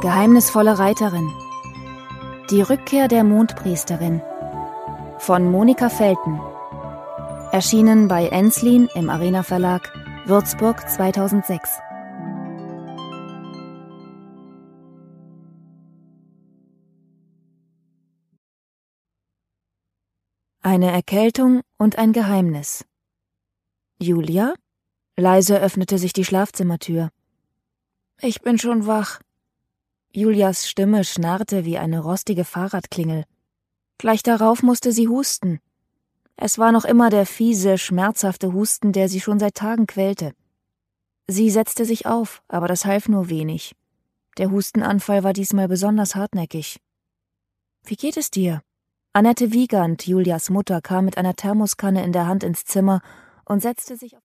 Geheimnisvolle Reiterin. Die Rückkehr der Mondpriesterin von Monika Felten. Erschienen bei Enslin im Arena Verlag, Würzburg 2006. Eine Erkältung und ein Geheimnis. Julia? Leise öffnete sich die Schlafzimmertür. Ich bin schon wach. Julias Stimme schnarrte wie eine rostige Fahrradklingel. Gleich darauf musste sie husten. Es war noch immer der fiese, schmerzhafte Husten, der sie schon seit Tagen quälte. Sie setzte sich auf, aber das half nur wenig. Der Hustenanfall war diesmal besonders hartnäckig. »Wie geht es dir?« Annette Wiegand, Julias Mutter, kam mit einer Thermoskanne in der Hand ins Zimmer und setzte sich auf